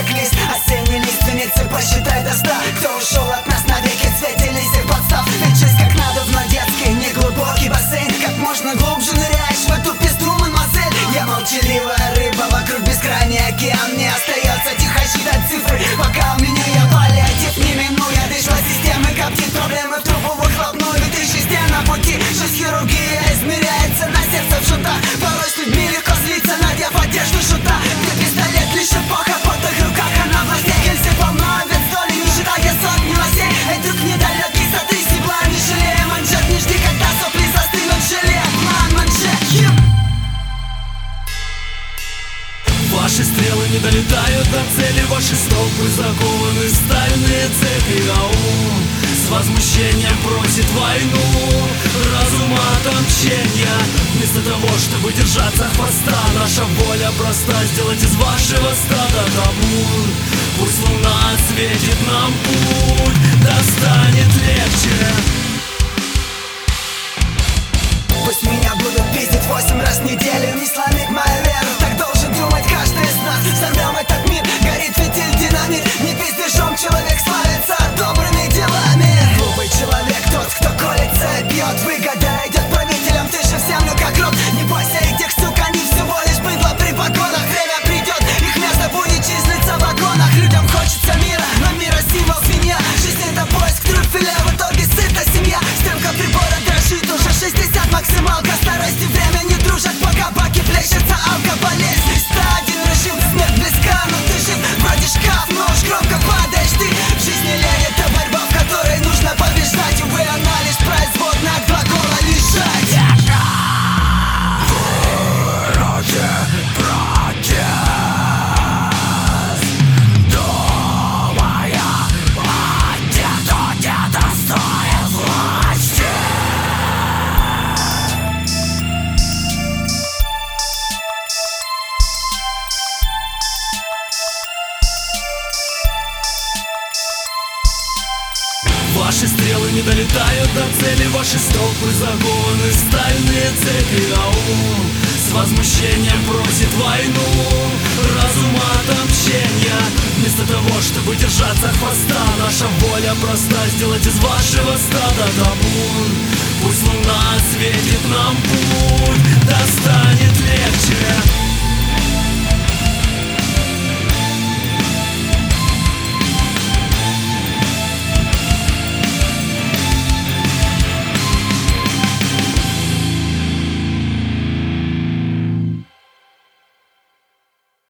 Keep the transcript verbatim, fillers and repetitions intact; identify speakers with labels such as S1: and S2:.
S1: чек-лист. Осенний лиственницы, посчитай до ста. Кто ушел от нас навеки, светились их подстав. Ведь жизнь как надувной детский, неглубокий бассейн. Как можно глубже ныряешь в эту пизду, мадемуазель. Я молчаливая рыба, вокруг бескрайний океан. Мне остается тихо считать цифры, пока у меня я паллиатив не минуя. Дышла системы, коптит проблемы в трубу выхлопную. Тысячи стен на пути, жизнь хирургия измеряется на сердце в шутах. Порой с людьми легко злиться, надев одежду шута. Где пистолет, лишь эпоха, в потных руках она властей. Гильзы полно, ведь доли не считая сотни лосей. Эй, друг недалекий, сотри стебла, не жалея манжет. Не жди, когда сопли застынут, желе, план, манжет.
S2: Ваши стрелы не долетают до цели, ваши столпы закованы в стальные цепи. Ау, с возмущением просит войну, разум отомщения. Вместо того, чтобы держаться хвоста, наша воля проста: сделать из вашего стада табун. Пусть луна осветит нам путь, да станет легче.
S1: Пусть меня будут пиздить восемь раз в неделю, не сломит мою веру, так должен думать каждый из нас. Сорвем этот мир, горит фитиль, динамит. Не пиздежом человек славится, а добрыми делами. Глупый человек тот, кто колется и бьет. Выгода идет правителям, ты же в землю как рот. Не бойся этих сук, они всего лишь быдло при погонах. Время придет, их место будет числиться в вагонах. Людям хочется мира, но мира символ свинья. Жизнь это поиск трюфеля, в итоге сыта семья. Стенка прибора дрожит уже шестьдесят максималка. Старости время не дружат, пока баки плещется алка. Болезнь сто один режим, смерть близка, но ты жив. Вроде шкаф, но уж громко падаешь ты. В жизни лень это борьба, в которой нужно побеждать. Увы, она лишь производная от глагола лежать.
S2: Вроде протест, думая о где-то, где-то стоит власти. Ваши стрелы не долетают до цели, ваши столпы закованы в стальные цепи. Ау, с возмущением просит войну, разум отомщения. Вместо того, чтобы держаться хвоста, наша воля проста: сделать из вашего стада табун. Пусть луна осветит